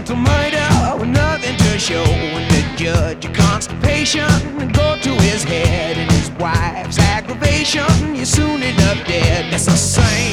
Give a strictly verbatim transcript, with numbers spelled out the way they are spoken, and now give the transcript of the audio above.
mental murder with nothing to show. And the judge, your constipation, go to his head, and his wife's aggravation, you're soon end up dead. That's the same